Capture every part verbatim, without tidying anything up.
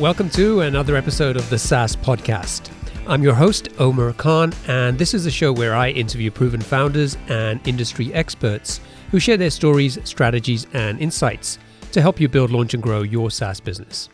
Welcome to another episode of the SaaS Podcast. I'm your host, Omer Khan, and this is a show where I interview proven founders and industry experts who share their stories, strategies, and insights to help you build, launch, and grow your SaaS business.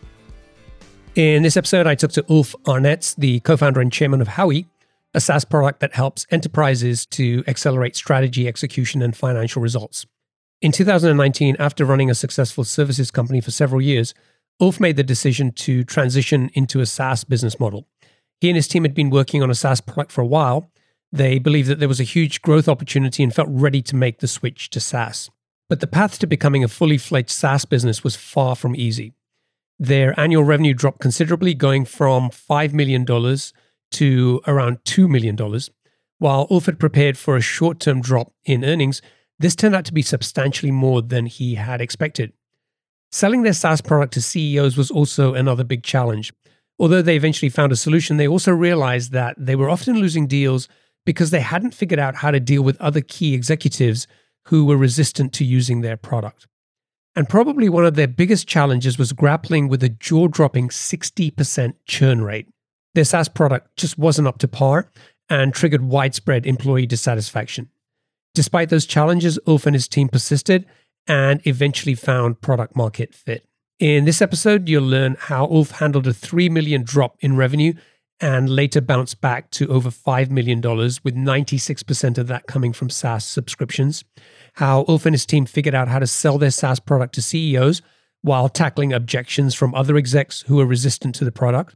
In this episode, I talked to Ulf Arnetz, the co-founder and chairman of Howie, a SaaS product that helps enterprises to accelerate strategy, execution, and financial results. In two thousand nineteen, after running a successful services company for several years, Ulf made the decision to transition into a SaaS business model. He and his team had been working on a SaaS product for a while. They believed that there was a huge growth opportunity and felt ready to make the switch to SaaS. But the path to becoming a fully fledged SaaS business was far from easy. Their annual revenue dropped considerably, going from five million dollars to around two million dollars. While Ulf had prepared for a short-term drop in earnings, this turned out to be substantially more than he had expected. Selling their SaaS product to C E Os was also another big challenge. Although they eventually found a solution, they also realized that they were often losing deals because they hadn't figured out how to deal with other key executives who were resistant to using their product. And probably one of their biggest challenges was grappling with a jaw-dropping sixty percent churn rate. Their SaaS product just wasn't up to par and triggered widespread employee dissatisfaction. Despite those challenges, Ulf and his team persisted and eventually found product market fit. In this episode, you'll learn how Ulf handled a three million dollars drop in revenue and later bounced back to over five million dollars, with ninety-six percent of that coming from SaaS subscriptions. How Ulf and his team figured out how to sell their SaaS product to C E Os while tackling objections from other execs who were resistant to the product.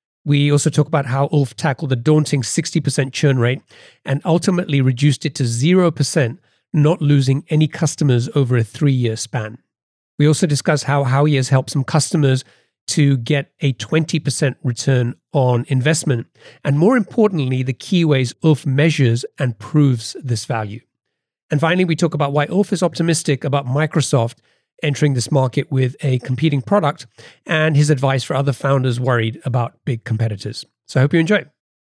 We also talk about how Ulf tackled the daunting sixty percent churn rate and ultimately reduced it to zero percent, not losing any customers over a three-year span. We also discuss how Howie has helped some customers to get a twenty percent return on investment, and more importantly, the key ways Ulf measures and proves this value. And finally, we talk about why Ulf is optimistic about Microsoft entering this market with a competing product and his advice for other founders worried about big competitors. So I hope you enjoy.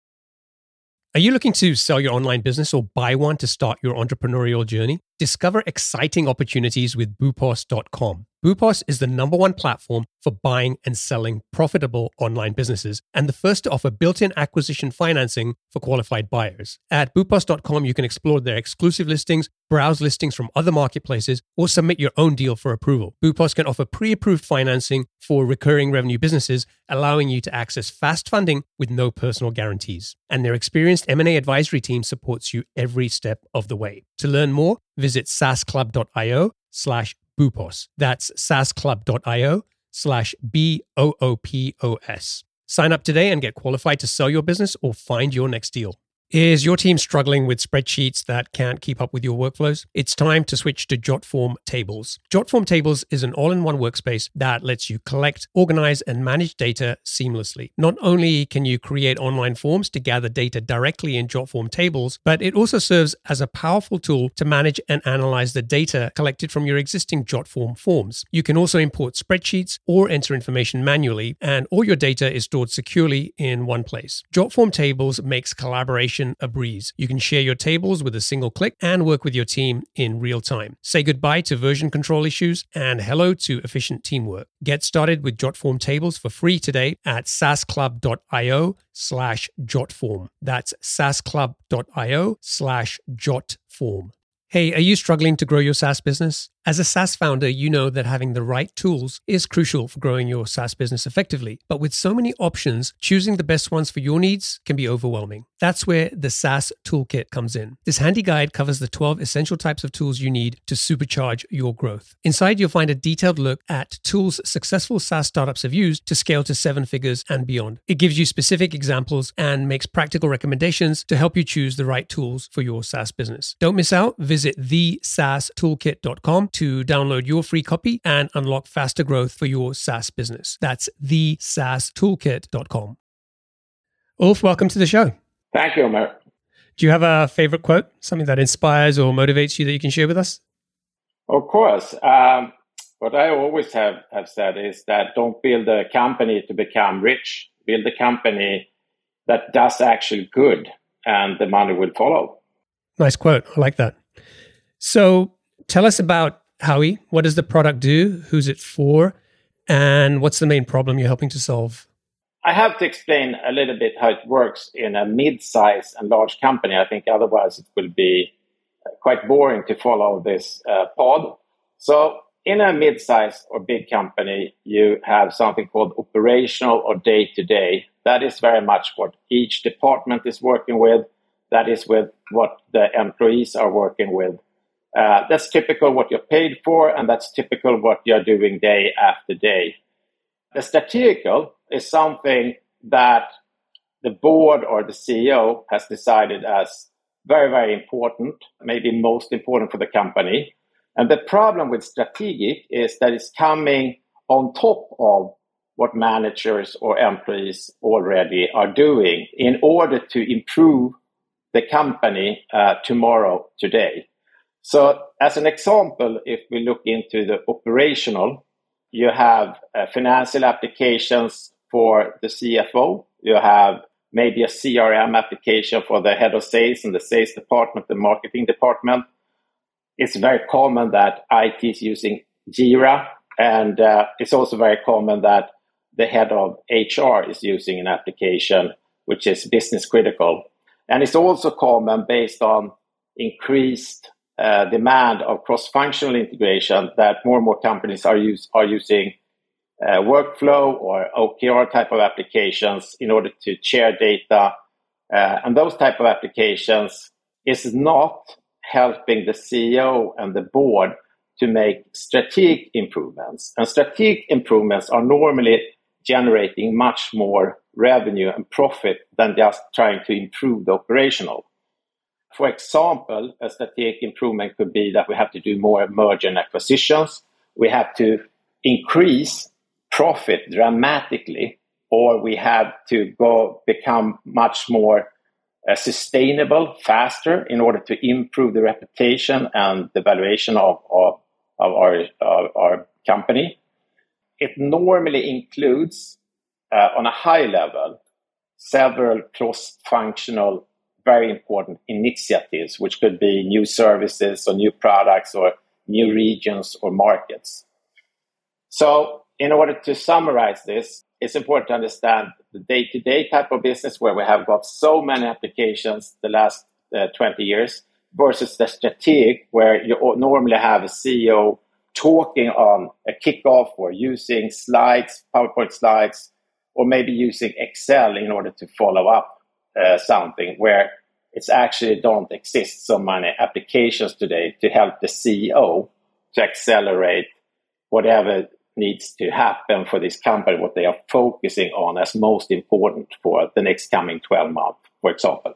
Are you looking to sell your online business or buy one to start your entrepreneurial journey? Discover exciting opportunities with Boopos dot com. Boopos is the number one platform for buying and selling profitable online businesses and the first to offer built-in acquisition financing for qualified buyers. At Boopos dot com, you can explore their exclusive listings, browse listings from other marketplaces, or submit your own deal for approval. Boopos can offer pre-approved financing for recurring revenue businesses, allowing you to access fast funding with no personal guarantees. And their experienced M and A advisory team supports you every step of the way. To learn more, visit saasclub.io slash Boopos. That's saasclub.io slash B O O P O S. Sign up today and get qualified to sell your business or find your next deal. Is your team struggling with spreadsheets that can't keep up with your workflows? It's time to switch to JotForm Tables. JotForm Tables is an all-in-one workspace that lets you collect, organize, and manage data seamlessly. Not only can you create online forms to gather data directly in JotForm Tables, but it also serves as a powerful tool to manage and analyze the data collected from your existing JotForm forms. You can also import spreadsheets or enter information manually, and all your data is stored securely in one place. JotForm Tables makes collaboration a breeze. You can share your tables with a single click and work with your team in real time. Say goodbye to version control issues and hello to efficient teamwork. Get started with JotForm Tables for free today at saasclub.io slash jotform. That's saasclub.io slash jotform. Hey, are you struggling to grow your SaaS business? As a SaaS founder, you know that having the right tools is crucial for growing your SaaS business effectively. But with so many options, choosing the best ones for your needs can be overwhelming. That's where the SaaS Toolkit comes in. This handy guide covers the twelve essential types of tools you need to supercharge your growth. Inside, you'll find a detailed look at tools successful SaaS startups have used to scale to seven figures and beyond. It gives you specific examples and makes practical recommendations to help you choose the right tools for your SaaS business. Don't miss out. Visit the saas toolkit dot com to download your free copy and unlock faster growth for your SaaS business. That's the saas toolkit dot com. Ulf, welcome to the show. Thank you, Omer. Do you have a favorite quote, something that inspires or motivates you that you can share with us? Of course. Um, what I always have, have said is that don't build a company to become rich. Build a company that does actually good, and the money will follow. Nice quote. I like that. So tell us about Howie. What does the product do? Who's it for? And what's the main problem you're helping to solve? I have to explain a little bit how it works in a mid-size and large company. I think otherwise it will be quite boring to follow this uh, pod. So in a mid-size or big company, you have something called operational or day-to-day. That is very much what each department is working with. That is with what the employees are working with. Uh, that's typical what you're paid for, and that's typical what you're doing day after day. The strategical is something that the board or the C E O has decided as very, very important, maybe most important for the company. And the problem with strategic is that it's coming on top of what managers or employees already are doing in order to improve the company uh, tomorrow, today. So as an example, if we look into the operational, you have uh, financial applications for the C F O. You have maybe a C R M application for the head of sales and the sales department, the marketing department. It's very common that I T is using Jira, and uh, it's also very common that the head of H R is using an application which is business critical. And it's also common based on increased uh, demand of cross-functional integration that more and more companies are, use, are using uh, workflow or O K R type of applications in order to share data. Uh, and those type of applications is not helping the C E O and the board to make strategic improvements. And strategic improvements are normally generating much more revenue and profit than just trying to improve the operational. For example, a strategic improvement could be that we have to do more merger and acquisitions. We have to increase profit dramatically, or we have to go become much more uh, sustainable faster in order to improve the reputation and the valuation of, of, of our, of our company. It normally includes, uh, on a high level, several cross-functional, very important initiatives, which could be new services or new products or new regions or markets. So in order to summarize this, it's important to understand the day-to-day type of business where we have got so many applications the last uh, twenty years versus the strategic where you normally have a C E O talking on a kickoff or using slides, PowerPoint slides, or maybe using Excel in order to follow up uh, something where it's actually don't exist so many applications today to help the C E O to accelerate whatever needs to happen for this company, what they are focusing on as most important for the next coming twelve months, for example.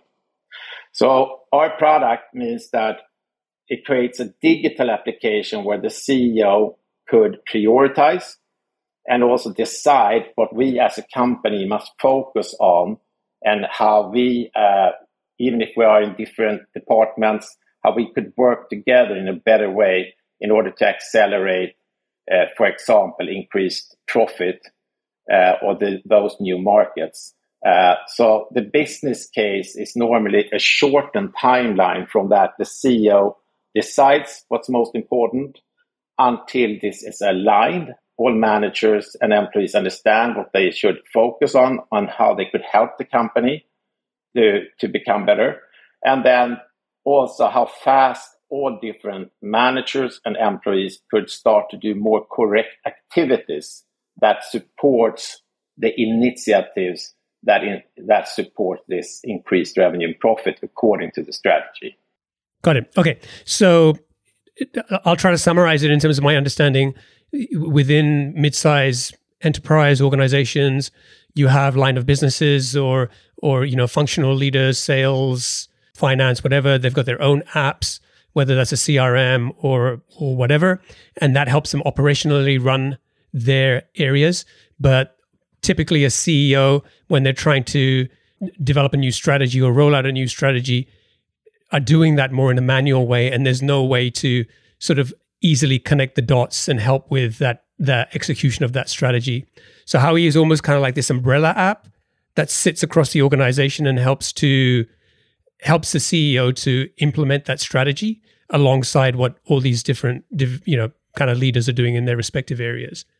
So our product means that it creates a digital application where the C E O could prioritize and also decide what we as a company must focus on and how we, uh, even if we are in different departments, how we could work together in a better way in order to accelerate, uh, for example, increased profit uh, or the, those new markets. Uh, so the business case is normally a shortened timeline from that the C E O decides what's most important until this is aligned. All managers and employees understand what they should focus on, on how they could help the company to, to become better. And then also how fast all different managers and employees could start to do more correct activities that supports the initiatives that, in, that support this increased revenue and profit according to the strategy. Got it. Okay. So I'll try to summarize it in terms of my understanding. Within mid-size enterprise organizations, you have line of businesses or, or you know, functional leaders, sales, finance, whatever. They've got their own apps, whether that's a C R M or or whatever, and that helps them operationally run their areas. But typically a C E O, when they're trying to develop a new strategy or roll out a new strategy, are doing that more in a manual way, and there's no way to sort of easily connect the dots and help with that the execution of that strategy. So Howie is almost kind of like this umbrella app that sits across the organization and helps to helps the C E O to implement that strategy alongside what all these different, you know, kind of leaders are doing in their respective areas.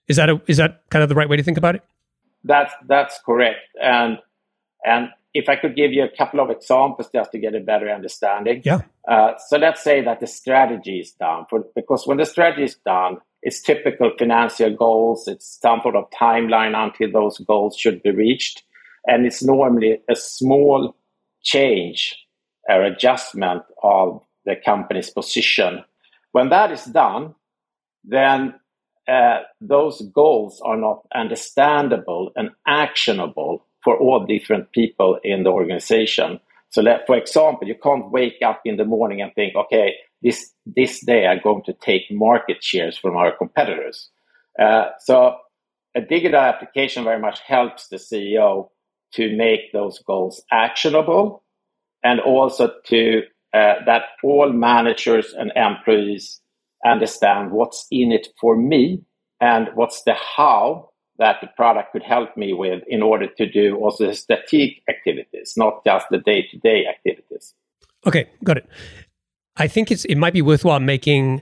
Is that a, is that kind of the right way to think about it? That's that's correct. And and if I could give you a couple of examples just to get a better understanding. Yeah. Uh, so let's say that the strategy is done, for, because when the strategy is done, it's typical financial goals. It's some sort of timeline until those goals should be reached. And it's normally a small change or adjustment of the company's position. When that is done, then uh, those goals are not understandable and actionable for all different people in the organization. So that, for example, you can't wake up in the morning and think, okay, this this day I'm going to take market shares from our competitors. Uh, so a digital application very much helps the C E O to make those goals actionable, and also to uh, that all managers and employees understand what's in it for me and what's the how that the product could help me with in order to do also the strategic activities, not just the day-to-day activities. Okay, got it. I think it's it might be worthwhile making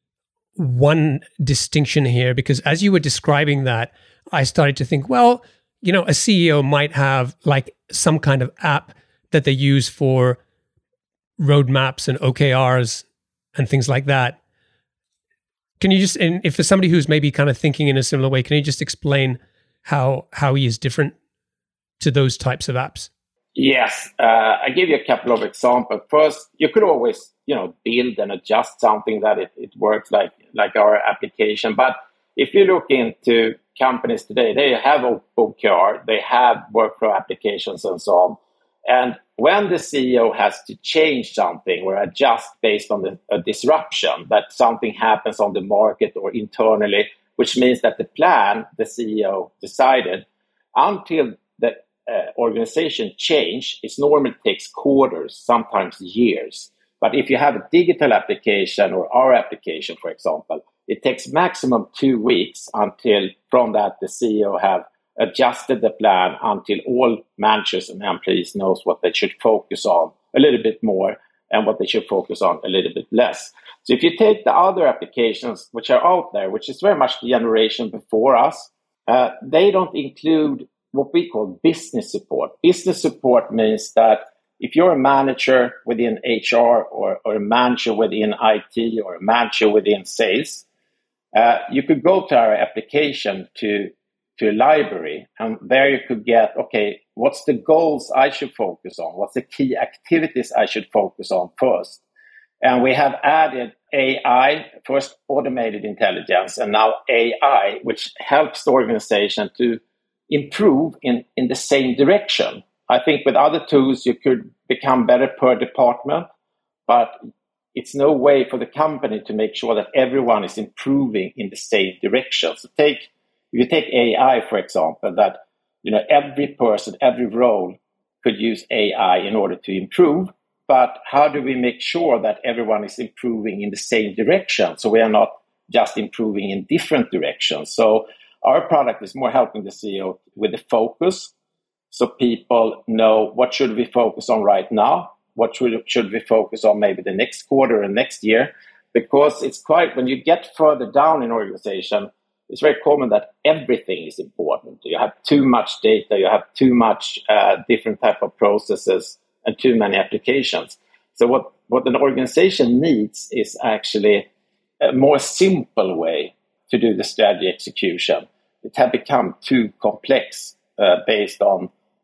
one distinction here, because as you were describing that, I started to think, well, you know, a C E O might have like some kind of app that they use for roadmaps and O K Rs and things like that. Can you just, and if for somebody who's maybe kind of thinking in a similar way, can you just explain how how he is different to those types of apps? Yes, uh, I give you a couple of examples. First, you could always, you know, build and adjust something that it, it works like like our application. But if you look into companies today, they have O K R, they have workflow applications and so on. And when the C E O has to change something or adjust based on the, a disruption, that something happens on the market or internally, which means that the plan the C E O decided until the uh, organization change, it normally takes quarters, sometimes years. But if you have a digital application or our application, for example, it takes maximum two weeks until from that the C E O have adjusted the plan until all managers and employees knows what they should focus on a little bit more and what they should focus on a little bit less. So if you take the other applications which are out there, which is very much the generation before us, uh, they don't include what we call business support. Business support means that if you're a manager within H R or, or a manager within I T or a manager within sales, uh, you could go to our application to to a library, and there you could get, okay, what's the goals I should focus on? What's the key activities I should focus on first? And we have added A I, first automated intelligence, and now A I, which helps the organization to improve in, in the same direction. I think with other tools, you could become better per department, but it's no way for the company to make sure that everyone is improving in the same direction. So take If you take A I, for example, that you know every person, every role could use A I in order to improve. But how do we make sure that everyone is improving in the same direction? So we are not just improving in different directions. So our product is more helping the C E O with the focus. So people know what should we focus on right now? What should, should we focus on maybe the next quarter and next year? Because it's quite, when you get further down in organization, it's very common that everything is important. You have too much data, you have too much uh, different type of processes and too many applications. So what, what an organization needs is actually a more simple way to do the strategy execution. It had become too complex uh, based on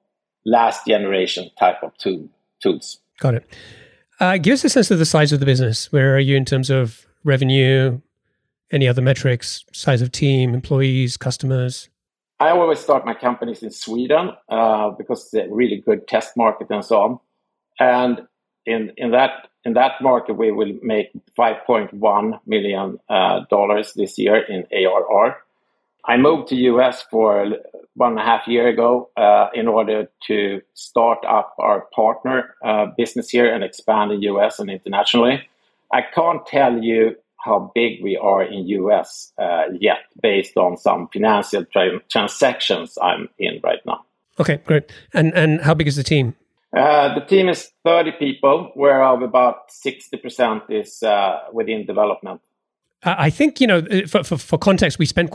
last generation type of tool, tools. Got it. Uh, give us a sense of the size of the business. Where are you in terms of revenue? Any other metrics, size of team, employees, customers? I always start my companies in Sweden uh, because it's a really good test market and so on. And in, in that in that market, we will make five point one million dollars uh, this year in A R R. I moved to U S for one and a half year ago uh, in order to start up our partner uh, business here and expand in U S and internationally. I can't tell you how big we are in U S uh, yet, based on some financial tra- transactions I'm in right now. Okay, great. And and how big is the team? Uh, the team is thirty people, whereof about sixty percent is uh, within development. I think, you know, for, for, for context, we spent quite a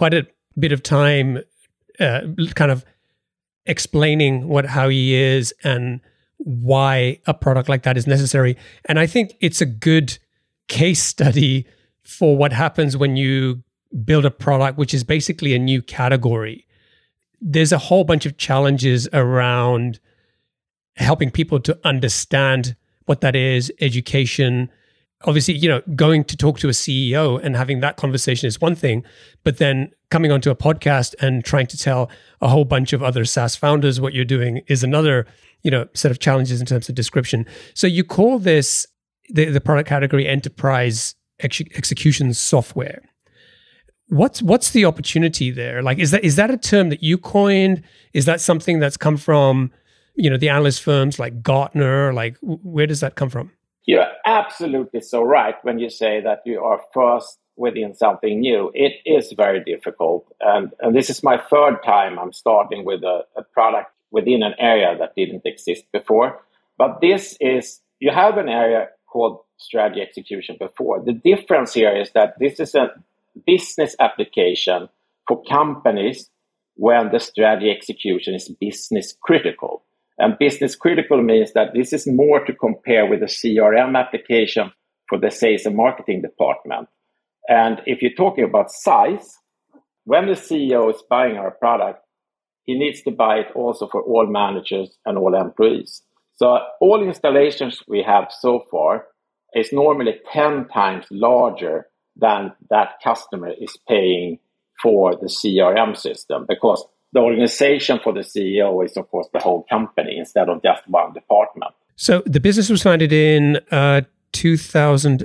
bit of time uh, kind of explaining what how he is and why a product like that is necessary. And I think it's a good case study for what happens when you build a product which is basically a new category. There's a whole bunch of challenges around helping people to understand what that is, education. Obviously, you know, going to talk to a C E O and having that conversation is one thing, but then coming onto a podcast and trying to tell a whole bunch of other SaaS founders what you're doing is another, you know, set of challenges in terms of description. So you call this, the, the product category, enterprise ex- execution software. What's what's the opportunity there? Like, is that is that a term that you coined? Is that something that's come from, you know, the analyst firms like Gartner? Like, where does that come from? You're absolutely so right when you say that you are first within something new. It is very difficult. And, and this is my third time I'm starting with a, a product within an area that didn't exist before. But this is, you have an area called strategy execution before. The difference here is that this is a business application for companies when the strategy execution is business critical. And business critical means that this is more to compare with a C R M application for the sales and marketing department. And if you're talking about size, when the C E O is buying our product, he needs to buy it also for all managers and all employees. So all installations we have so far is normally ten times larger than that customer is paying for the C R M system, because the organization for the C E O is, of course, the whole company instead of just one department. So the business was founded in uh, two thousand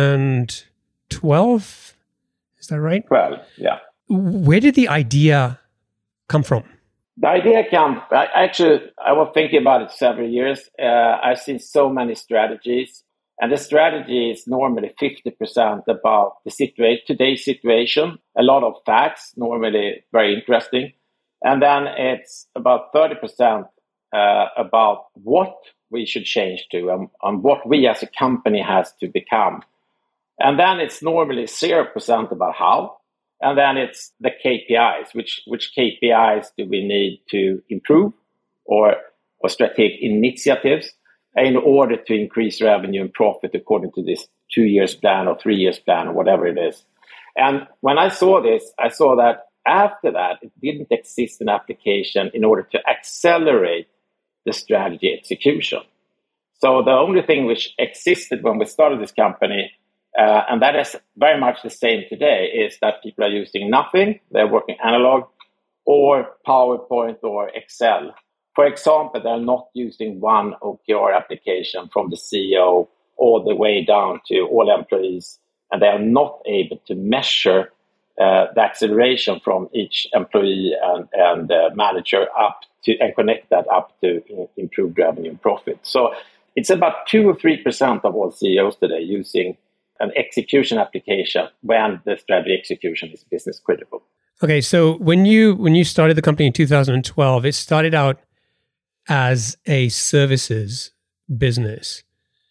twelve. Is that right? twelve, yeah. Where did the idea come from? The idea came, I, actually, I was thinking about it several years. Uh, I've seen so many strategies, and the strategy is normally fifty percent about the situation, today's situation, a lot of facts, normally very interesting. And then it's about thirty percent uh, about what we should change to and, and what we as a company has to become. And then it's normally zero percent about how. And then it's the K P Is, which, which K P Is do we need to improve or, or strategic initiatives in order to increase revenue and profit according to this two years plan or three years plan or whatever it is. And when I saw this, I saw that after that, it didn't exist an application in order to accelerate the strategy execution. So the only thing which existed when we started this company, uh, and that is very much the same today, is that people are using nothing. They're working analog or PowerPoint or Excel. For example, they're not using one O K R application from the C E O all the way down to all employees, and they are not able to measure Uh, the acceleration from each employee and, and uh, manager up to and connect that up to uh, improved revenue and profit. So it's about two or three percent of all C E Os today using an execution application when the strategy execution is business critical. Okay, so when you when you started the company in two thousand twelve, it started out as a services business,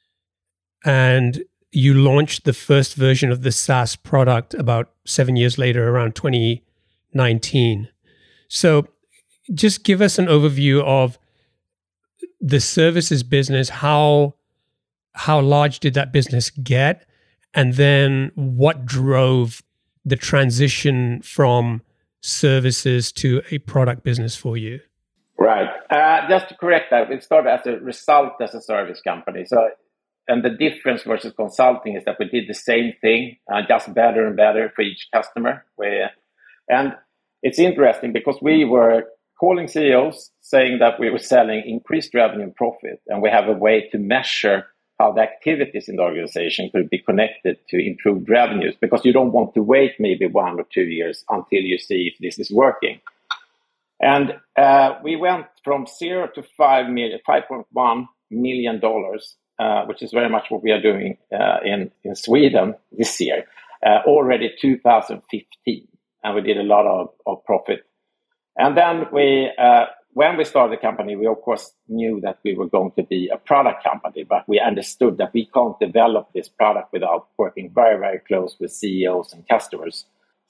and you launched the first version of the SaaS product about seven years later, around twenty nineteen. So just give us an overview of the services business. How, how large did that business get? And then what drove the transition from services to a product business for you? Right. Uh, just to correct that, we started as a result as a service company. So And the difference versus consulting is that we did the same thing, uh, just better and better for each customer. We, and it's interesting because we were calling C E Os saying that we were selling increased revenue and profit, and we have a way to measure how the activities in the organization could be connected to improved revenues, because you don't want to wait maybe one or two years until you see if this is working. And uh, we went from zero to five million, five point one million dollars. Uh, which is very much what we are doing uh, in, in Sweden this year, uh, already two thousand fifteen. And we did a lot of, of profit. And then we, uh, when we started the company, we of course knew that we were going to be a product company, but we understood that we can't develop this product without working very, very close with C E Os and customers.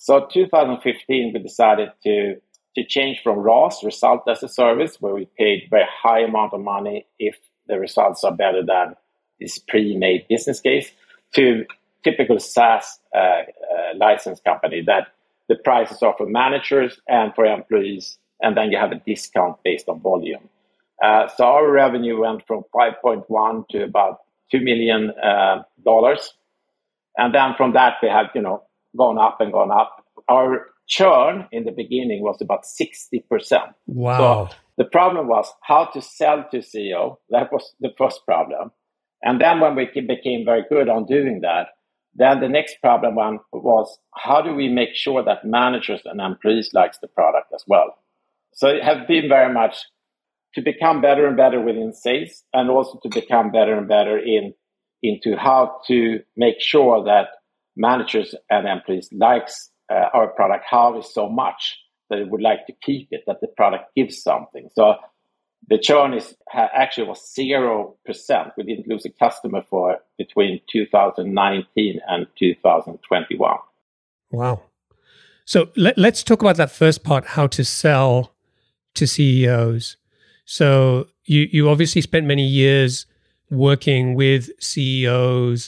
So twenty fifteen, we decided to, to change from R A S, result as a service, where we paid very high amount of money if the results are better than this pre-made business case, to typical SaaS uh, uh, license company that the prices are for managers and for employees, and then you have a discount based on volume. Uh, so our revenue went from five point one to about two million dollars. Uh, and then from that, we have, you know, gone up and gone up. Our churn in the beginning was about sixty percent. Wow. So the problem was how to sell to C E O. That was the first problem. And then when we became very good on doing that, then the next problem one was how do we make sure that managers and employees likes the product as well? So it has been very much to become better and better within sales, and also to become better and better in into how to make sure that managers and employees likes uh, our product, how is so much that they would like to keep it, that the product gives something. So the churn is actually was zero percent. We didn't lose a customer for between two thousand nineteen and two thousand twenty-one. Wow. So let, let's talk about that first part, how to sell to C E Os. So you, you obviously spent many years working with C E Os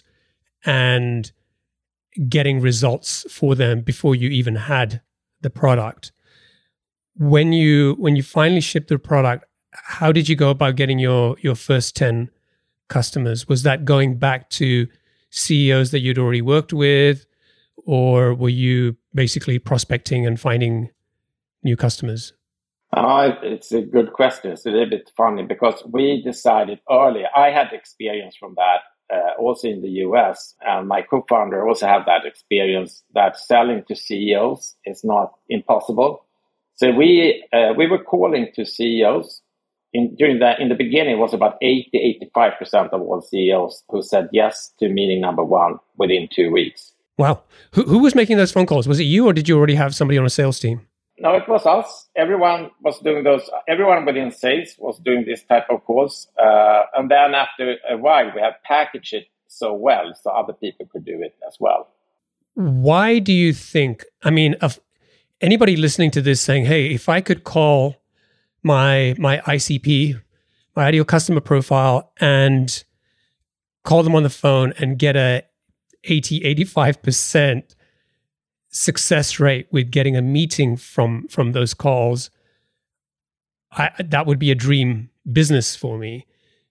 and getting results for them before you even had the product. When you when you finally shipped the product, how did you go about getting your your first ten customers? Was that going back to C E Os that you'd already worked with, or were you basically prospecting and finding new customers? Uh, it's a good question. It's a little bit funny because we decided earlier. I had experience from that uh, also in the U S, and my co-founder also had that experience that selling to C E Os is not impossible. So we uh, we were calling to C E Os. In, during that, in the beginning, it was about eighty, eighty-five percent of all C E Os who said yes to meeting number one within two weeks. Wow. Who, who was making those phone calls? Was it you, or did you already have somebody on a sales team? No, it was us. Everyone was doing those. Everyone within sales was doing this type of calls. Uh, and then after a while, we have packaged it so well so other people could do it as well. Why do you think, I mean, if anybody listening to this saying, hey, if I could call my my I C P, my ideal customer profile, and call them on the phone and get a eighty, eighty-five percent success rate with getting a meeting from from those calls, I, that would be a dream business for me.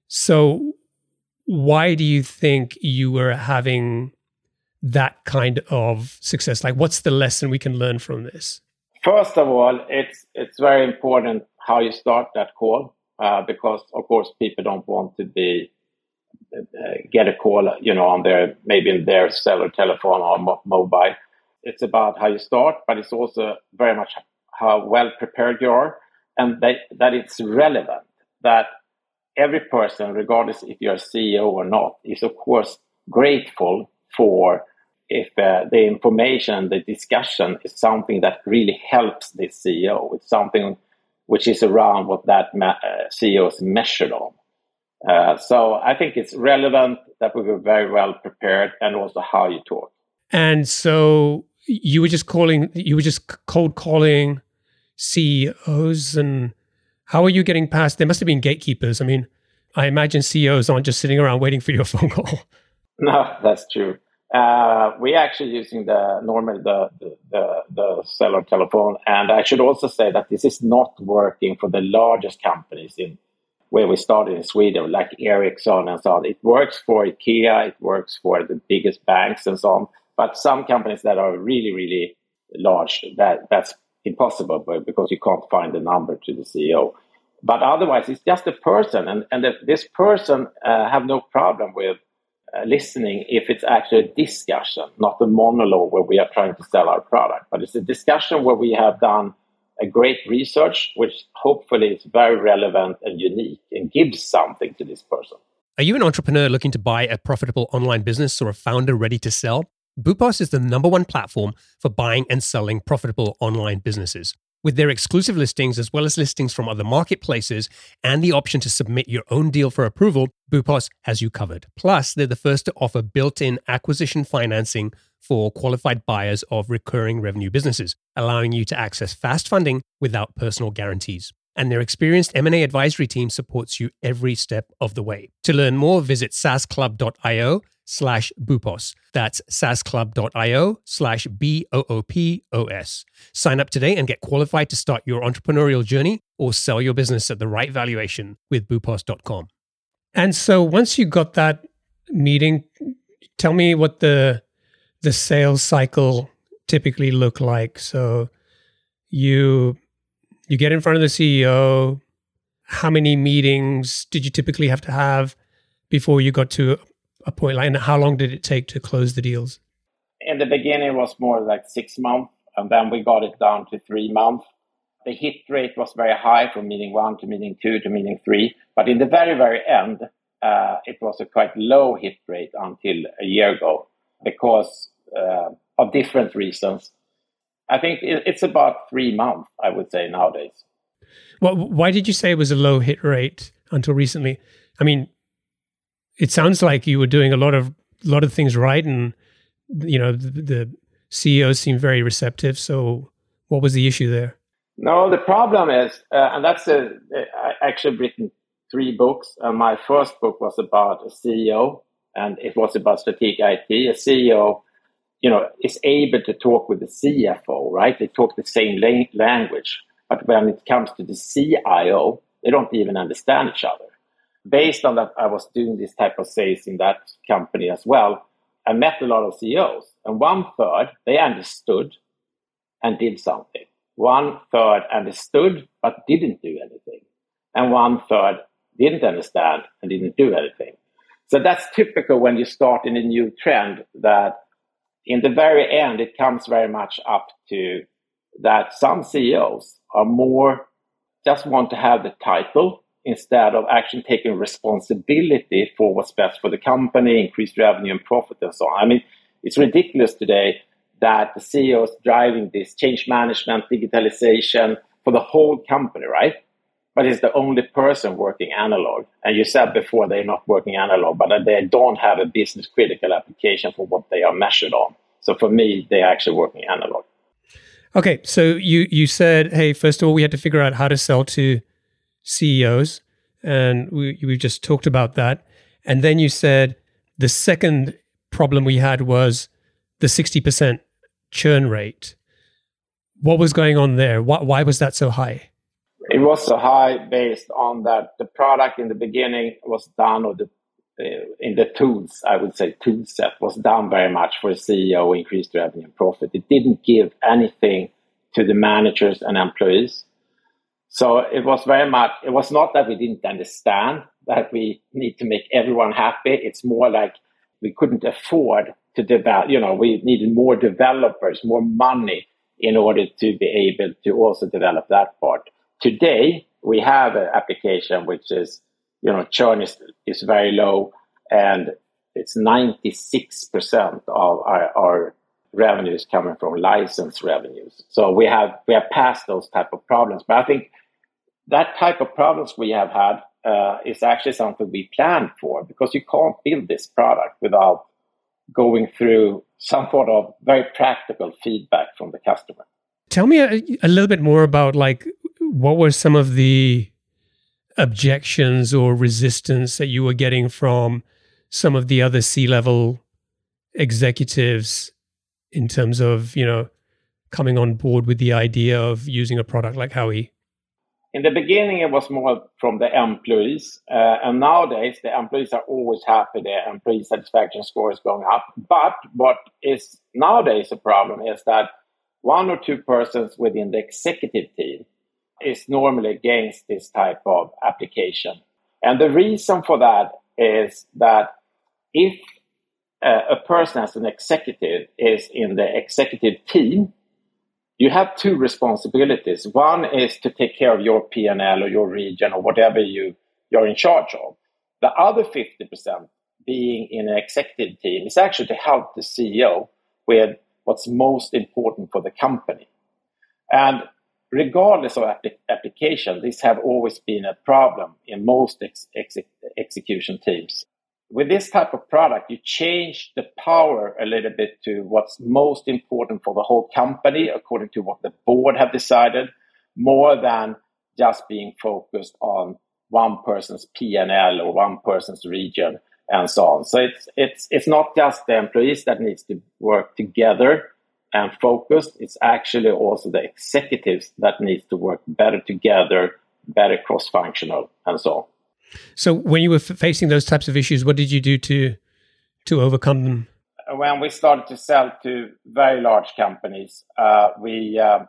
So why do you think you were having that kind of success? Like, what's the lesson we can learn from this? First of all, it's it's very important how you start that call, uh, because of course people don't want to be uh, get a call, you know, on their maybe in their cellular telephone or mo- mobile. It's about how you start, but it's also very much how well prepared you are, and that that it's relevant. That every person, regardless if you're a C E O or not, is of course grateful for if uh, the information, the discussion is something that really helps the C E O. It's something which is around what that ma- uh, C E O is measured on. Uh, so I think it's relevant that we were very well prepared, and also how you talk. And so you were just calling, you were just cold calling C E Os, and how are you getting past? There must have been gatekeepers. I mean, I imagine C E Os aren't just sitting around waiting for your phone call. No, that's true. Uh, we're actually using the normally the, the, the, the cellular telephone. And I should also say that this is not working for the largest companies in where we started in Sweden, like Ericsson and so on. It works for IKEA, it works for the biggest banks and so on. But some companies that are really, really large, that that's impossible because you can't find the number to the C E O. But otherwise, it's just a person. And, and if this person uh, have no problem with uh, listening if it's actually a discussion, not a monologue where we are trying to sell our product. But it's a discussion where we have done a great research, which hopefully is very relevant and unique and gives something to this person. Are you an entrepreneur looking to buy a profitable online business or a founder ready to sell? Boopos is the number one platform for buying and selling profitable online businesses. With their exclusive listings, as well as listings from other marketplaces, and the option to submit your own deal for approval, Boopos has you covered. Plus, they're the first to offer built-in acquisition financing for qualified buyers of recurring revenue businesses, allowing you to access fast funding without personal guarantees. And their experienced M and A advisory team supports you every step of the way. To learn more, visit saasclub.io slash Boopos. That's saasclub.io slash B O O P O S. Sign up today and get qualified to start your entrepreneurial journey or sell your business at the right valuation with boopos dot com. And so once you got that meeting, tell me what the the sales cycle typically look like. So you you get in front of the C E O. How many meetings did you typically have to have before you got to a point like, and how long did it take to close the deals? In the beginning, it was more like six months, and then we got it down to three months. The hit rate was very high from meeting one to meeting two to meeting three. But in the very, very end, uh, it was a quite low hit rate until a year ago because uh, of different reasons. I think it's about three months, I would say, nowadays. Well, why did you say it was a low hit rate until recently? I mean, it sounds like you were doing a lot of lot of things right, and you know the, the C E Os seemed very receptive. So, what was the issue there? No, the problem is, uh, and that's a, I actually written three books. Uh, my first book was about a C E O, and it was about strategic I T. A C E O, you know, is able to talk with the C F O, right? They talk the same la- language, but when it comes to the C I O, they don't even understand each other. Based on that, I was doing this type of sales in that company as well. I met a lot of C E Os, and one third, they understood and did something. One third understood but didn't do anything. And one third didn't understand and didn't do anything. So that's typical when you start in a new trend, that in the very end, it comes very much up to that some C E Os are more, just want to have the title instead of actually taking responsibility for what's best for the company, increased revenue and profit and so on. I mean, it's ridiculous today that the C E O is driving this change management, digitalization for the whole company, right? But it's the only person working analog. And you said before they're not working analog, but they don't have a business critical application for what they are measured on. So for me, they're actually working analog. Okay, so you you said, hey, first of all, we had to figure out how to sell to C E Os, and we we just talked about that. And then you said the second problem we had was the sixty percent churn rate. What was going on there? Why, why was that so high? It was so high based on that the product in the beginning was done, or the uh, in the tools, I would say tool set was done very much for C E O, increased revenue and profit. It didn't give anything to the managers and employees. So it was very much, it was not that we didn't understand that we need to make everyone happy. It's more like we couldn't afford to develop, you know, we needed more developers, more money in order to be able to also develop that part. Today, we have an application which is, you know, churn is, is very low, and it's ninety-six percent of our, our revenues coming from license revenues. So we have, we have passed those type of problems. But I think that type of problems we have had uh, is actually something we planned for, because you can't build this product without going through some sort of very practical feedback from the customer. Tell me a, a little bit more about, like, what were some of the objections or resistance that you were getting from some of the other C-level executives in terms of, you know, coming on board with the idea of using a product like Howie? In the beginning, it was more from the employees. Uh, and nowadays, the employees are always happy. Their employee satisfaction score is going up. But what is nowadays a problem is that one or two persons within the executive team is normally against this type of application. And the reason for that is that if uh, a person as an executive is in the executive team, you have two responsibilities. One is to take care of your P and L or your region or whatever you, you're in charge of. The other fifty percent being in an executive team is actually to help the C E O with what's most important for the company. And regardless of ap- application, these have always been a problem in most ex- ex- execution teams. with this type of product, you change the power a little bit to what's most important for the whole company, according to what the board have decided, more than just being focused on one person's P and L or one person's region and so on. So it's it's it's not just the employees that needs to work together and focus. It's actually also the executives that needs to work better together, better cross-functional, and so on. So when you were f- facing those types of issues, what did you do to to overcome them? When we started to sell to very large companies, uh, we uh,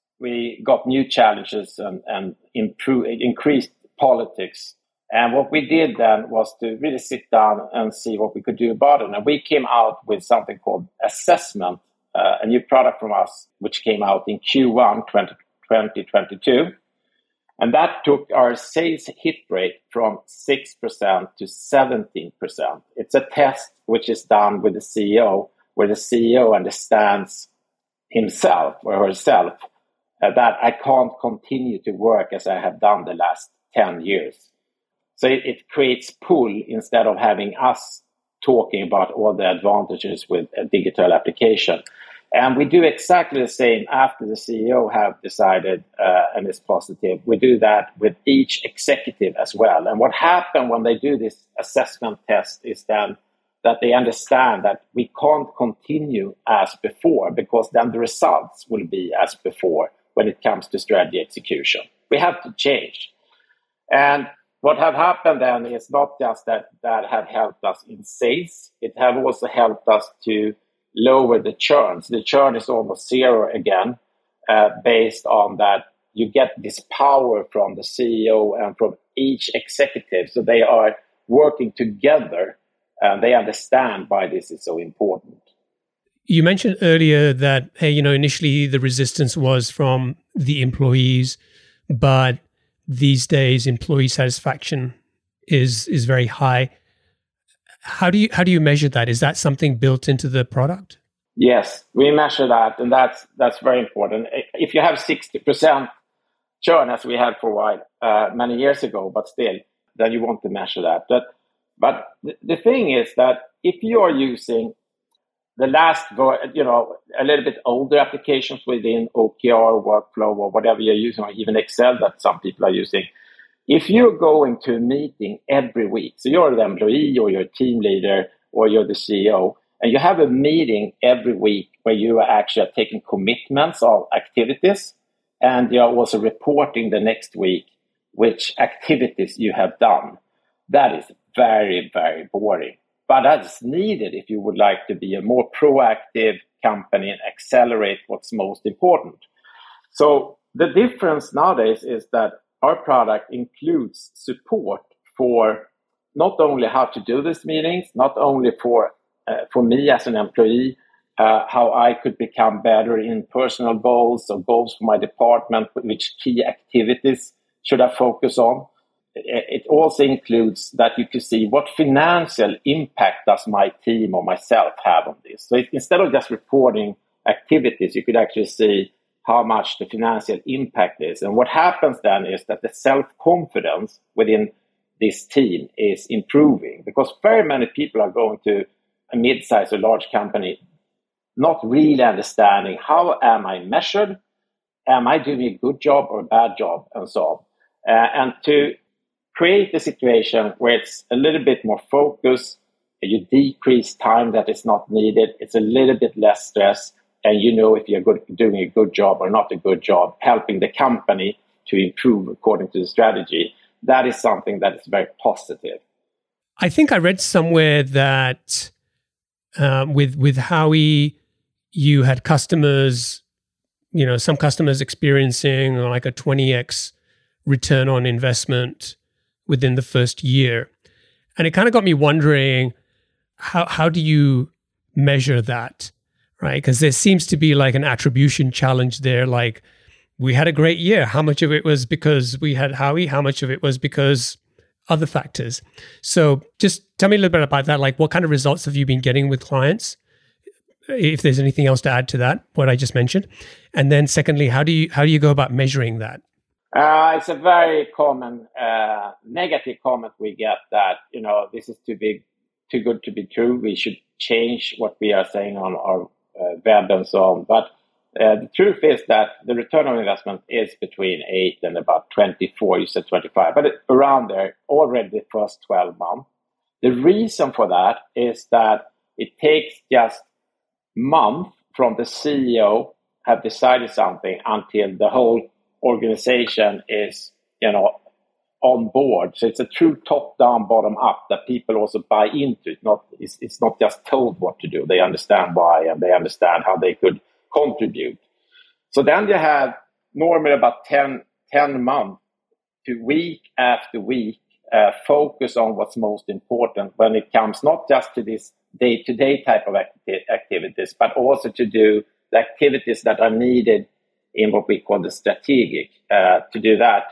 we got new challenges and, and improve, increased politics. And what we did then was to really sit down and see what we could do about it. And we came out with something called Assessment, uh, a new product from us, which came out in Q one twenty twenty-two. And that took our sales hit rate from six percent to seventeen percent. It's a test which is done with the C E O, where the C E O understands himself or herself uh, that I can't continue to work as I have done the last ten years. So it, it creates pull instead of having us talking about all the advantages with a digital application. And we do exactly the same after the C E O have decided uh, and is positive. We do that with each executive as well. And what happens when they do this assessment test is then that they understand that we can't continue as before, because then the results will be as before when it comes to strategy execution. We have to change. And what have happened then is not just that that have helped us in sales, it have also helped us to lower the churn. So the churn is almost zero again, uh, based on that you get this power from the C E O and from each executive. So they are working together and they understand why this is so important. You mentioned earlier that, hey, you know, initially the resistance was from the employees, but these days employee satisfaction is is very high. How do you how do you measure that? Is that something built into the product? Yes, we measure that, and that's that's very important. If you have sixty percent churn, as we had for a while, uh, many years ago, but still, then you want to measure that. But but the, the thing is that if you are using the last, you know, a little bit older applications within O K R, workflow, or whatever you're using, or even Excel that some people are using, if you're going to a meeting every week, so you're the employee or you're a team leader or you're the C E O, and you have a meeting every week where you are actually taking commitments of activities, and you're also reporting the next week which activities you have done, that is very, very boring. But that's needed if you would like to be a more proactive company and accelerate what's most important. So the difference nowadays is that our product includes support for not only how to do these meetings, not only for uh, for me as an employee, uh, how I could become better in personal goals or goals for my department, which key activities should I focus on. It also includes that you can see what financial impact does my team or myself have on this. So if, instead of just reporting activities, you could actually see how much the financial impact is. And what happens then is that the self-confidence within this team is improving, because very many people are going to a mid-sized or large company not really understanding how am I measured, am I doing a good job or a bad job, and so on. Uh, and to create a situation where it's a little bit more focused, you decrease time that is not needed, it's a little bit less stress, and you know if you're good, doing a good job or not a good job, helping the company to improve according to the strategy. That is something that is very positive. I think I read somewhere that um, with with Howie, you had customers, you know, some customers experiencing like a twenty x return on investment within the first year. And it kind of got me wondering, how how do you measure that, right? Because there seems to be like an attribution challenge there. Like, we had a great year. How much of it was because we had Howie? How much of it was because other factors? So just tell me a little bit about that. Like, what kind of results have you been getting with clients? If there's anything else to add to that, what I just mentioned. And then secondly, how do you how do you go about measuring that? Uh, it's a very common uh, negative comment we get that, you know, this is too big too good to be true. We should change what we are saying on our uh, web and so on. But uh, the truth is that the return on investment is between eight and about twenty-four. You said twenty-five, but it, around there already the first twelve months. The reason for that is that it takes just month from the C E O have decided something until the whole organization is, you know, on board. So it's a true top-down, bottom-up that people also buy into. It's not, it's, it's not just told what to do. They understand why, and they understand how they could contribute. So then you have normally about ten, ten months to week after week uh, focus on what's most important when it comes not just to this day-to-day type of acti- activities, but also to do the activities that are needed in what we call the strategic. Uh, to do that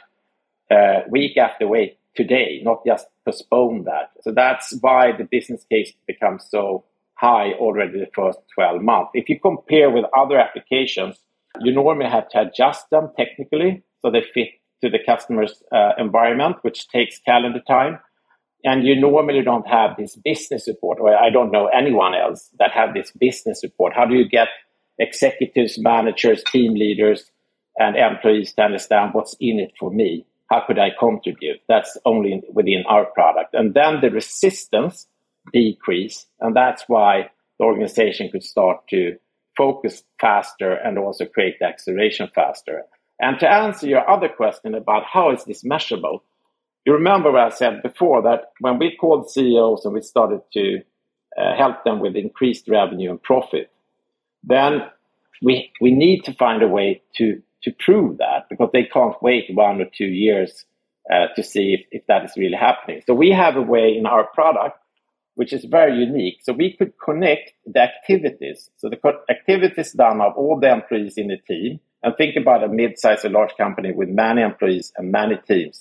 uh, week after week today, not just postpone that. So that's why the business case becomes so high already the first twelve months. If you compare with other applications, you normally have to adjust them technically so they fit to the customer's uh, environment, which takes calendar time. And you normally don't have this business support, or I don't know anyone else that have this business support. How do you get executives, managers, team leaders, and employees to understand what's in it for me? How could I contribute? That's only within our product. And then the resistance decrease, and that's why the organization could start to focus faster and also create the acceleration faster. And to answer your other question about how is this measurable, you remember what I said before, that when we called C E Os and we started to uh, help them with increased revenue and profit, then we we need to find a way to, to prove that, because they can't wait one or two years uh, to see if, if that is really happening. So we have a way in our product which is very unique. So we could connect the activities, so the co- activities done of all the employees in the team, and think about a mid-sized or large company with many employees and many teams.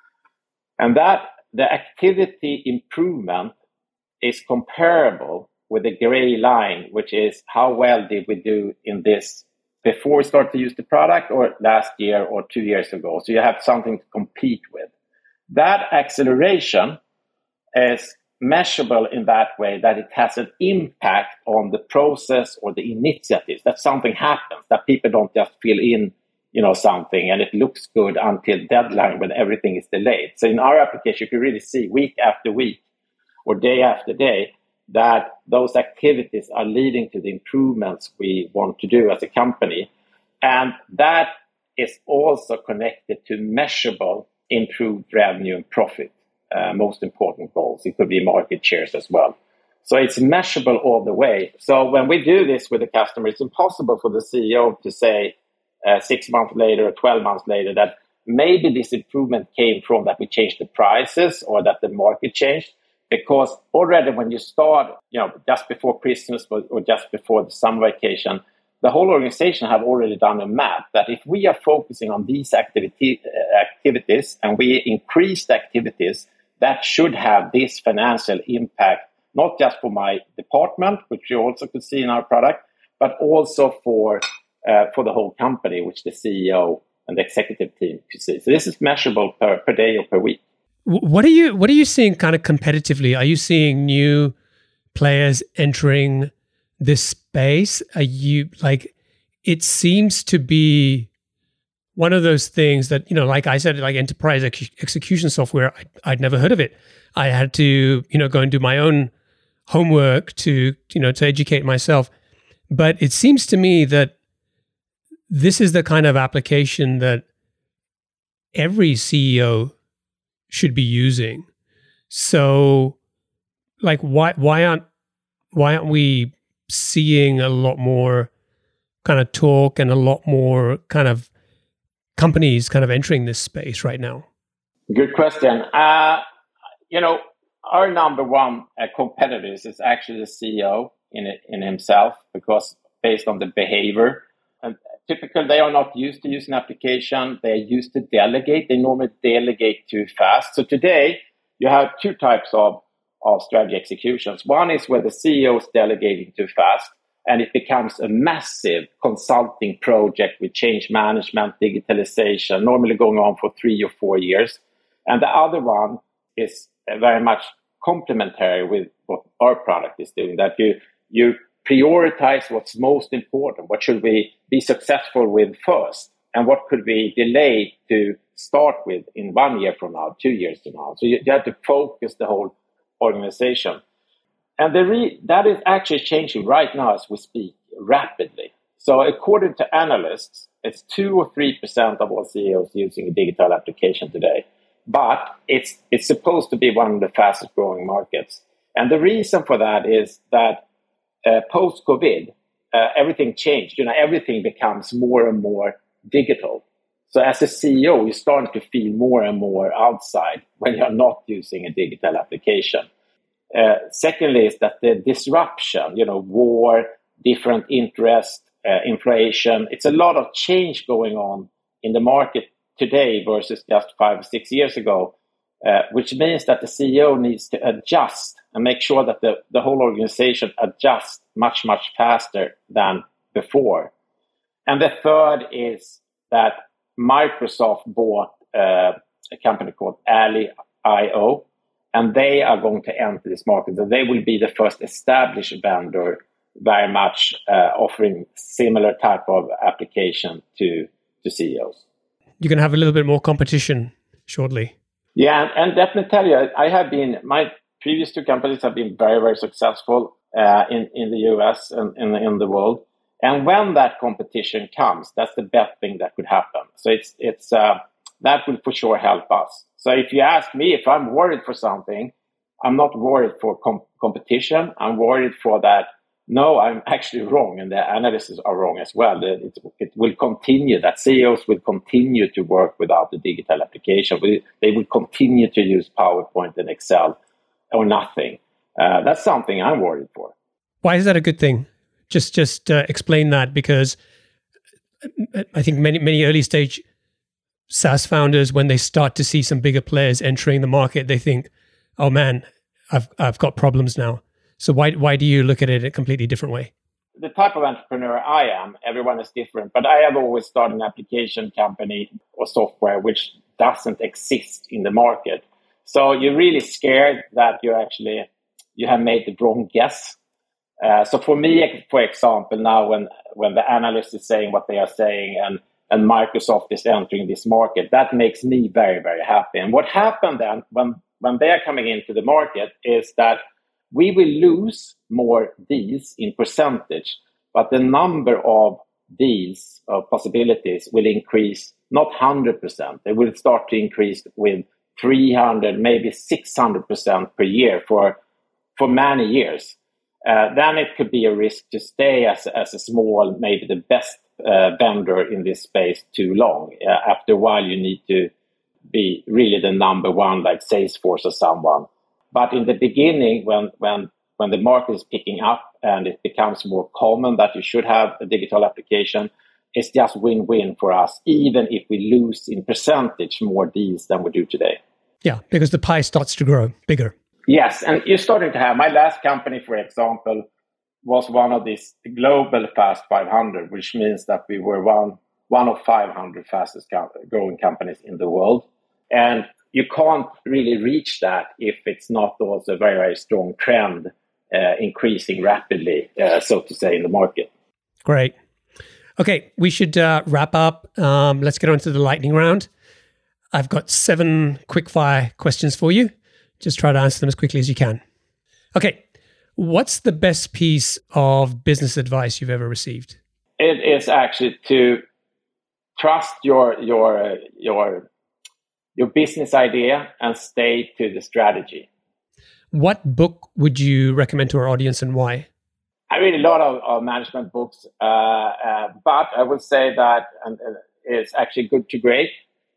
And that the activity improvement is comparable with the gray line, which is how well did we do in this before we start to use the product, or last year or two years ago. So you have something to compete with. That acceleration is measurable in that way that it has an impact on the process or the initiatives, that something happens, that people don't just fill in, you know, something and it looks good until deadline when everything is delayed. So in our application, you can really see week after week or day after day that those activities are leading to the improvements we want to do as a company. And that is also connected to measurable improved revenue and profit, uh, most important goals. It could be market shares as well. So it's measurable all the way. So when we do this with the customer, it's impossible for the C E O to say uh, six months later or twelve months later that maybe this improvement came from that we changed the prices or that the market changed. Because already when you start, you know, just before Christmas or, or just before the summer vacation, the whole organization have already done a map that if we are focusing on these activity, uh, activities and we increase the activities, that should have this financial impact, not just for my department, which you also could see in our product, but also for uh, for the whole company, which the C E O and the executive team could see. So this is measurable per, per day or per week. What are you What are you seeing kind of competitively? Are you seeing new players entering this space? Are you like? It seems to be one of those things that, you know, like I said, like enterprise ex- execution software. I, I'd never heard of it. I had to, you know, go and do my own homework to, you know, to educate myself. But it seems to me that this is the kind of application that every C E O should be using. So, like, why why aren't why aren't we seeing a lot more kind of talk and a lot more kind of companies kind of entering this space right now? Good question. Uh, you know, our number one uh, competitors is actually the C E O in it, in himself, because based on the behavior. And typically, they are not used to use an application. They're used to delegate. They normally delegate too fast. So today, you have two types of, of strategy executions. One is where the C E O is delegating too fast, and it becomes a massive consulting project with change management, digitalization, normally going on for three or four years. And the other one is very much complementary with what our product is doing, that you you prioritize what's most important. What should we be successful with first? And what could we delay to start with in one year from now, two years from now? So you, you have to focus the whole organization. And the re- that is actually changing right now as we speak, rapidly. So according to analysts, it's two or three percent of all C E Os using a digital application today. But it's it's supposed to be one of the fastest growing markets. And the reason for that is that uh, post-COVID, uh, everything changed. You know, everything becomes more and more digital. So as a C E O, you're starting to feel more and more outside when you're not using a digital application. Uh, secondly, is that the disruption, you know, war, different interest, uh, inflation, it's a lot of change going on in the market today versus just five or six years ago, uh, which means that the C E O needs to adjust and make sure that the, the whole organization adjusts much, much faster than before. And the third is that Microsoft bought uh, a company called Ally dot I O, and they are going to enter this market. So they will be the first established vendor, very much uh, offering similar type of application to, to C E Os. You're going to have a little bit more competition shortly. Yeah, and, and let me tell you, I have been, my previous two companies have been very, very successful uh, in, in the U S and in, in the world. And when that competition comes, that's the best thing that could happen. So it's it's uh, that will for sure help us. So if you ask me if I'm worried for something, I'm not worried for com- competition. I'm worried for that. No, I'm actually wrong, and the analysts are wrong as well. It, it will continue, that C E Os will continue to work without the digital application. They will continue to use PowerPoint and Excel or nothing. Uh, that's something I'm worried for. Why is that a good thing? Just just uh, explain that, because I think many many early stage SaaS founders, when they start to see some bigger players entering the market, they think, "Oh man, I've I've got problems now." So why why do you look at it a completely different way? The type of entrepreneur I am, everyone is different, but I have always started an application company or software which doesn't exist in the market. So you're really scared that you actually you have made the wrong guess. Uh, so for me, for example, now when when the analyst is saying what they are saying and and Microsoft is entering this market, that makes me very, very happy. And what happened then when when they are coming into the market is that we will lose more deals in percentage, but the number of deals, of possibilities, will increase not one hundred percent. They will start to increase with three hundred, maybe six hundred percent per year for, for many years. Uh, then it could be a risk to stay as, as a small, maybe the best uh, vendor in this space too long. Uh, after a while, you need to be really the number one, like Salesforce or someone. But in the beginning, when when when the market is picking up and it becomes more common that you should have a digital application, it's just win-win for us, even if we lose in percentage more deals than we do today. Yeah, because the pie starts to grow bigger. Yes, and you're starting to have, my last company, for example, was one of these global Fast five hundred, which means that we were one, one of five hundred fastest growing companies in the world. And you can't really reach that if it's not also a very, very strong trend uh, increasing rapidly, uh, so to say, in the market. Great. Okay, we should uh, wrap up. Um, let's get on to the lightning round. I've got seven quick-fire questions for you. Just try to answer them as quickly as you can. Okay, what's the best piece of business advice you've ever received? It is actually to trust your your your your business idea and stay to the strategy. What book would you recommend to our audience and why? I read a lot of, of management books, uh, uh, but I would say that um, it's actually Good to Great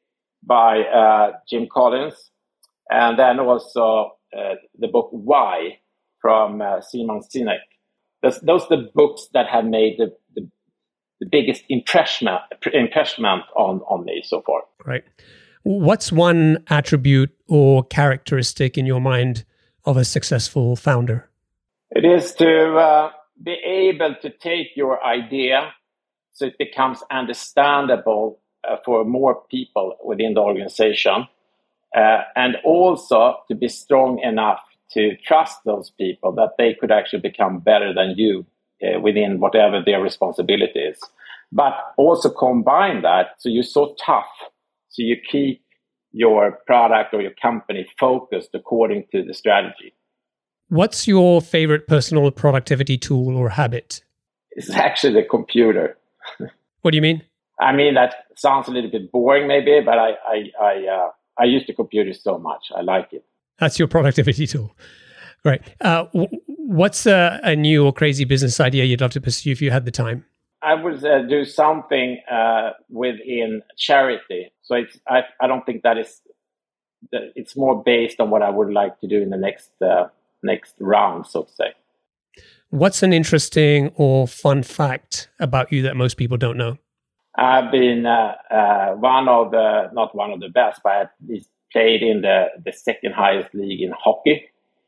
by uh, Jim Collins. And then also uh, the book Why from uh, Simon Sinek. Those, those are the books that have made the, the, the biggest impression, impression on, on me so far. Right. What's one attribute or characteristic in your mind of a successful founder? It is to uh, be able to take your idea so it becomes understandable uh, for more people within the organization. Uh, and also to be strong enough to trust those people that they could actually become better than you uh, within whatever their responsibility is. But also combine that so you're so tough, so you keep your product or your company focused according to the strategy. What's your favorite personal productivity tool or habit? It's actually the computer. What do you mean? I mean, that sounds a little bit boring maybe, but I I I, uh, I use the computer so much. I like it. That's your productivity tool. Right. Uh, w- what's a, a new or crazy business idea you'd love to pursue if you had the time? I would uh, do something uh, within charity. So it's I, I don't think that is, it's more based on what I would like to do in the next uh, next round, so to say. What's an interesting or fun fact about you that most people don't know? I've been uh, uh, one of the, not one of the best, but at least played in the, the second highest league in hockey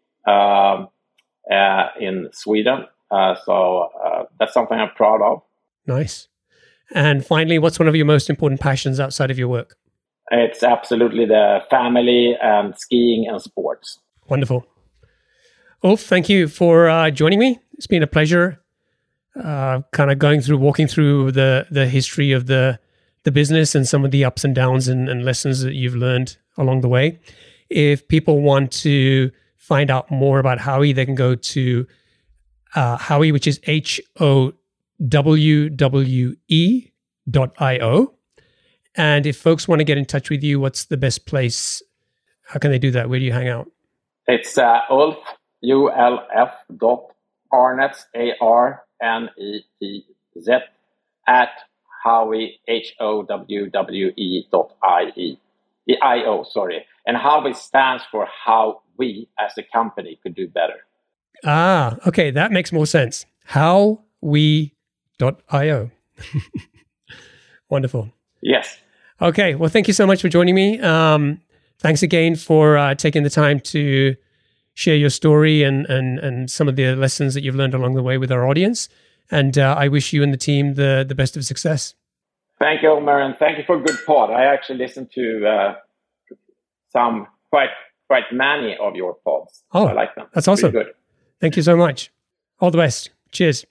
um, uh, in Sweden. Uh, so uh, that's something I'm proud of. Nice. And finally, what's one of your most important passions outside of your work? It's absolutely the family and skiing and sports. Wonderful. Ulf, thank you for uh, joining me. It's been a pleasure uh, kind of going through, walking through the the history of the the business and some of the ups and downs and, and lessons that you've learned along the way. If people want to find out more about Howie, they can go to uh, Howie, which is H O W W E dot I O. And if folks want to get in touch with you, what's the best place? How can they do that? Where do you hang out? It's uh, Ulf, U L F dot Arnetz, A R N E T Z, at Howie, H O W W E dot I E. I O, sorry. And Howie stands for how we as a company could do better. Ah, okay. That makes more sense. How we dot I O. Wonderful. Yes. Okay. Well, thank you so much for joining me. Um, thanks again for uh, taking the time to share your story and, and, and some of the lessons that you've learned along the way with our audience. And uh, I wish you and the team the, the best of success. Thank you, Omer, and thank you for a good pod. I actually listened to uh, some, quite quite many of your pods. Oh, I like them. That's awesome. Really good. Thank you so much. All the best. Cheers.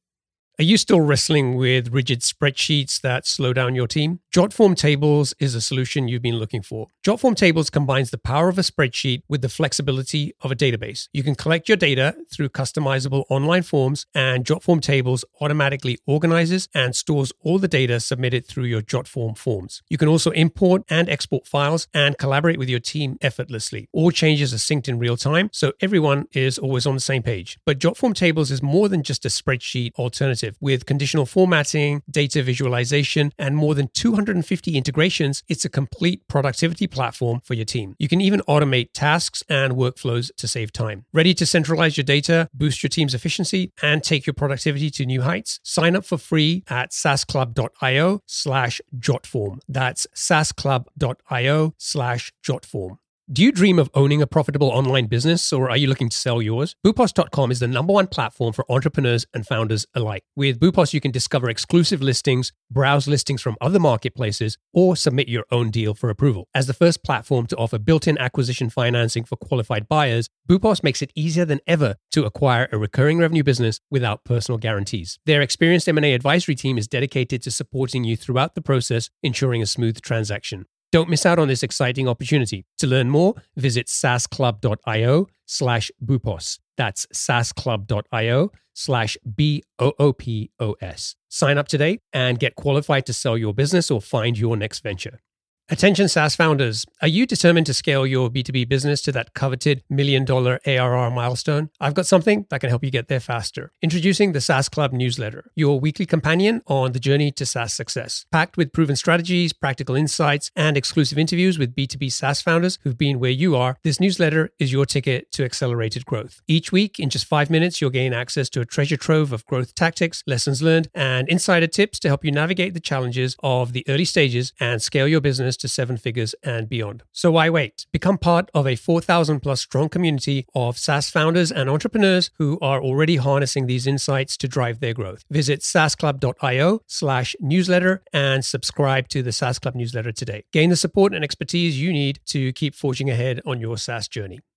Are you still wrestling with rigid spreadsheets that slow down your team? Jotform Tables is a solution you've been looking for. Jotform Tables combines the power of a spreadsheet with the flexibility of a database. You can collect your data through customizable online forms, and Jotform Tables automatically organizes and stores all the data submitted through your Jotform forms. You can also import and export files and collaborate with your team effortlessly. All changes are synced in real time, so everyone is always on the same page. But Jotform Tables is more than just a spreadsheet alternative. With conditional formatting, data visualization, and more than two hundred fifty integrations, it's a complete productivity platform for your team. You can even automate tasks and workflows to save time. Ready to centralize your data, boost your team's efficiency, and take your productivity to new heights? Sign up for free at saasclub.io slash jotform. That's saasclub.io slash jotform. Do you dream of owning a profitable online business, or are you looking to sell yours? Boopos dot com is the number one platform for entrepreneurs and founders alike. With Boopos, you can discover exclusive listings, browse listings from other marketplaces, or submit your own deal for approval. As the first platform to offer built-in acquisition financing for qualified buyers, Boopos makes it easier than ever to acquire a recurring revenue business without personal guarantees. Their experienced M and A advisory team is dedicated to supporting you throughout the process, ensuring a smooth transaction. Don't miss out on this exciting opportunity. To learn more, visit saasclub.io slash boopos. That's saasclub.io slash B O O P O S. Sign up today and get qualified to sell your business or find your next venture. Attention SaaS founders, are you determined to scale your B two B business to that coveted million dollar A R R milestone? I've got something that can help you get there faster. Introducing the SaaS Club newsletter, your weekly companion on the journey to SaaS success. Packed with proven strategies, practical insights, and exclusive interviews with B two B SaaS founders who've been where you are, this newsletter is your ticket to accelerated growth. Each week, in just five minutes, you'll gain access to a treasure trove of growth tactics, lessons learned, and insider tips to help you navigate the challenges of the early stages and scale your business to seven figures and beyond. So why wait? Become part of a four thousand plus strong community of SaaS founders and entrepreneurs who are already harnessing these insights to drive their growth. Visit saasclub.io slash newsletter and subscribe to the SaaS Club newsletter today. Gain the support and expertise you need to keep forging ahead on your SaaS journey.